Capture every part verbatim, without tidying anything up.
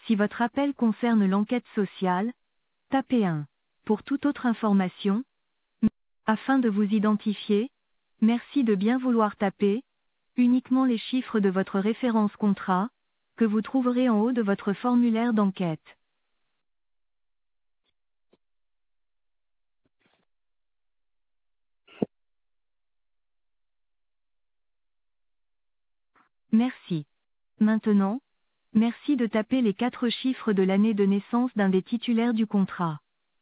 Si votre appel concerne l'enquête sociale, tapez un. Pour toute autre information, afin de vous identifier, merci de bien vouloir taper uniquement les chiffres de votre référence contrat, que vous trouverez en haut de votre formulaire d'enquête. Merci. Maintenant, merci de taper les quatre chiffres de l'année de naissance d'un des titulaires du contrat.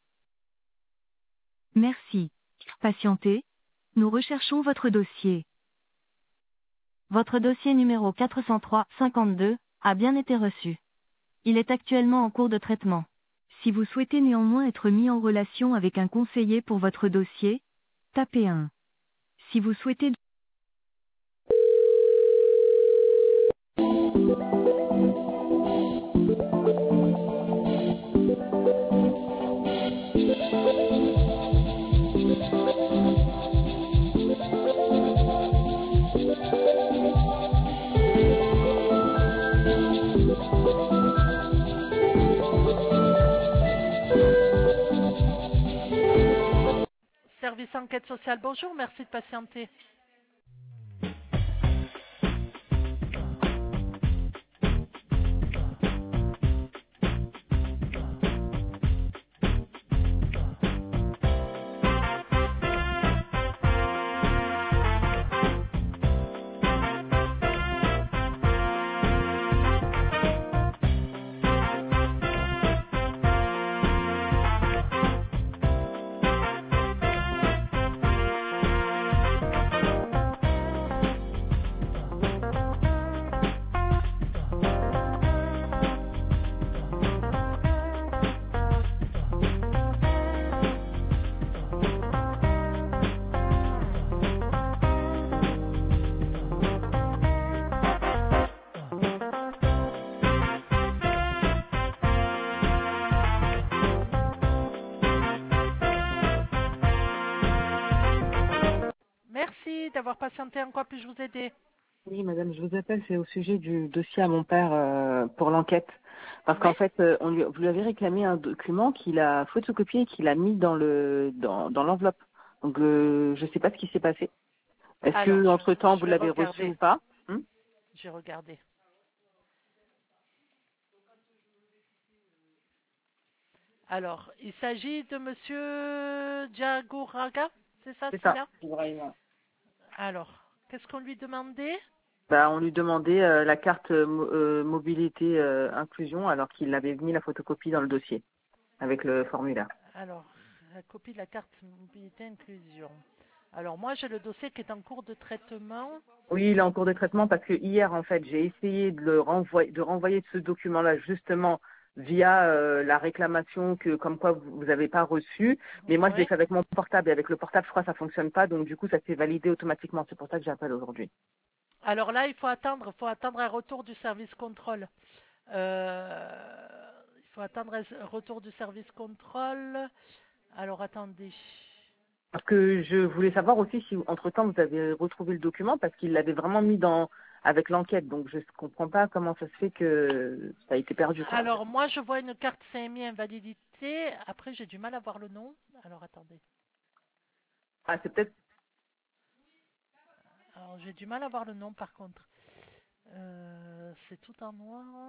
Merci. Patientez. Nous recherchons votre dossier. Votre dossier numéro quatre cent trois cinquante-deux a bien été reçu. Il est actuellement en cours de traitement. Si vous souhaitez néanmoins être mis en relation avec un conseiller pour votre dossier, tapez un. Si vous souhaitez Service enquête sociale, bonjour, merci de patienter. Merci d'avoir patienté, en quoi puis-je vous aider? Oui, madame, je vous appelle, c'est au sujet du dossier à mon père euh, pour l'enquête. Parce Oui. qu'en fait, euh, on lui, vous lui avez réclamé un document qu'il a photocopié et qu'il a mis dans le dans, dans l'enveloppe. Donc, euh, je ne sais pas ce qui s'est passé. Est-ce Alors, que entre je, temps je vous vais l'avez reçu regarder. ou pas? Hmm. J'ai regardé. Alors, il s'agit de monsieur Diagouraga, c'est ça C'est ça. celui-là? Vraiment. Alors, qu'est-ce qu'on lui demandait? Bah, on lui demandait euh, la carte euh, mo- euh, mobilité euh, inclusion alors qu'il avait mis la photocopie dans le dossier avec le formulaire. Alors, la copie de la carte mobilité inclusion. Alors, moi, j'ai le dossier qui est en cours de traitement. Oui, il est en cours de traitement parce que hier, en fait, j'ai essayé de le renvoyer, de renvoyer ce document-là justement via euh, la réclamation que, comme quoi vous n'avez pas reçu. Mais moi, je l'ai Oui. fait avec mon portable et avec le portable, je crois, que ça fonctionne pas. Donc, du coup, ça s'est validé automatiquement. C'est pour ça que j'appelle aujourd'hui. Alors là, il faut attendre, faut attendre un retour du service contrôle. Euh, il faut attendre un retour du service contrôle. Alors, attendez. Parce que je voulais savoir aussi si, entre-temps, vous avez retrouvé le document parce qu'il l'avait vraiment mis dans avec l'enquête. Donc, je ne comprends pas comment ça se fait que ça a été perdu, quoi. Alors, moi, je vois une carte C M I invalidité. Après, j'ai du mal à voir le nom. Alors, attendez. Ah, c'est peut-être. Alors, j'ai du mal à voir le nom, par contre. Euh, c'est tout en noir.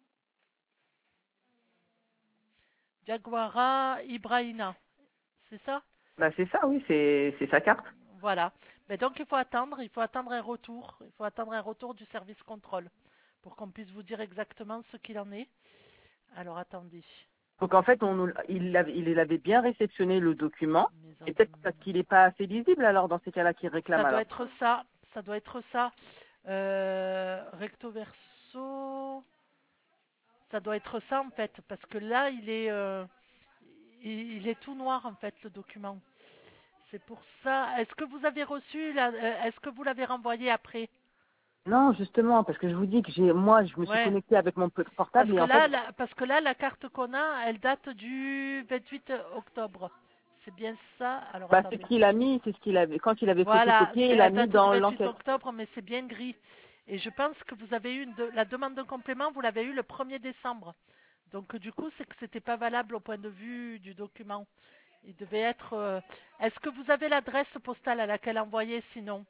Jaguara Ibrahina. C'est ça? Bah, c'est ça, oui, c'est c'est sa carte. Voilà. Mais donc, il faut attendre. Il faut attendre un retour. Il faut attendre un retour du service contrôle pour qu'on puisse vous dire exactement ce qu'il en est. Alors, attendez. Donc en fait, on, nous- il, avait, il avait bien réceptionné le document, Mise et en- peut-être parce qu'il n'est pas assez lisible alors dans ces cas-là qu'il réclame Ça doit alors. être ça. Ça doit être ça. Euh, recto verso. Ça doit être ça en fait, parce que là, il est, euh, il, il est tout noir en fait le document. C'est pour ça. Est-ce que vous avez reçu la, euh, est-ce que vous l'avez renvoyé après? Non, justement, parce que je vous dis que j'ai, moi, je me suis Ouais. connectée avec mon p- Parce portable et que en fait, là, la, parce que là, la carte qu'on a, elle date du vingt-huit octobre. C'est bien ça. Alors bah, c'est ce attendez. qu'il a mis, c'est ce qu'il avait, quand il avait Voilà, photocopié, c'est- il a elle mis date du dans vingt-huit l'enquête. octobre, mais c'est bien gris. Et je pense que vous avez eu une de- la demande de complément, vous l'avez eu le premier décembre. Donc du coup, c'est que c'était pas valable au point de vue du document. Il devait être. euh, Est-ce que vous avez l'adresse postale à laquelle envoyer sinon?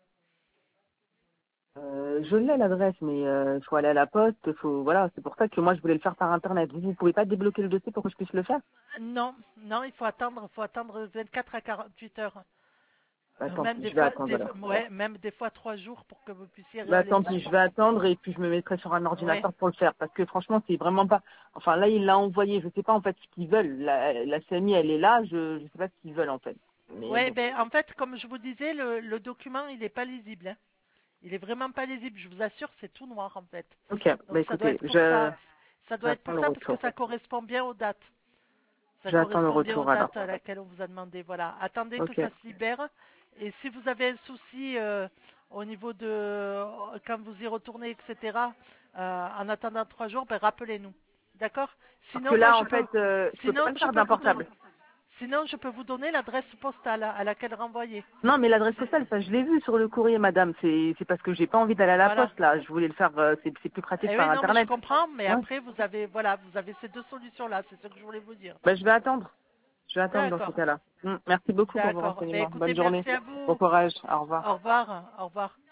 Euh, je l'ai l'adresse, mais il faut aller à la poste, faut voilà, c'est pour ça que moi je voulais le faire par internet. Vous, vous pouvez pas débloquer le dossier pour que je puisse le faire? Non, non, il faut attendre, faut attendre vingt-quatre à quarante-huit heures. Bah, Euh, tant Même pis, des je vais fois, attendre des, alors. ouais, même des fois trois jours pour que vous puissiez Bah aller tant dessus. pis, je vais attendre et puis je me mettrai sur un Ouais, ordinateur pour le faire parce que franchement c'est vraiment pas. Enfin là il l'a envoyé, je sais pas en fait ce qu'ils veulent. La, la C M I elle est là, je je sais pas ce qu'ils veulent en fait. Mais ouais, bon, ben en fait, comme je vous disais, le, le document il est pas lisible, hein. Il est vraiment pas lisible. Je vous assure, c'est tout noir en fait. ok, bah Donc ça doit écoutez, être pour je ça. Ça doit être j'attends pour le ça parce que retour. ça correspond bien aux dates. Ça J'attends le correspond bien aux retour alors. dates à laquelle on vous a demandé. Voilà. Attendez que Ok, ça se libère. Et si vous avez un souci euh, au niveau de quand vous y retournez, et cetera. euh, en attendant trois jours, ben rappelez-nous. D'accord? parce que Sinon, moi là je en peux, fait euh, je peux sinon pas le je faire peux d'un vous donner, portable. sinon je peux vous donner l'adresse postale à laquelle renvoyer. Non, mais l'adresse C'est- postale, ça, je l'ai vu sur le courrier, madame. C'est, c'est parce que j'ai pas envie d'aller à la Voilà. poste, là. Je voulais le faire, euh, c'est, c'est plus pratique Eh par oui, non, mais je Internet. comprends. Mais Ouais. après, vous avez, voilà, vous avez ces deux solutions-là. C'est ce que je voulais vous dire. Ben, je vais attendre. Je vais attendre dans ces D'accord. cas-là. Hmm. Merci beaucoup pour vos D'accord. Ben renseignements. écoutez, Bonne journée. merci à Bon vous. courage. Au revoir. Au revoir. Au revoir.